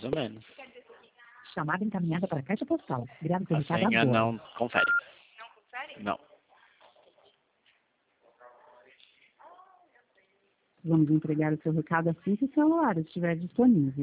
ou menos. Chamada encaminhada para a caixa postal. Grave seu A recado senha agora. não confere. Não confere? Não. Vamos entregar o seu recado assim que o celular estiver disponível.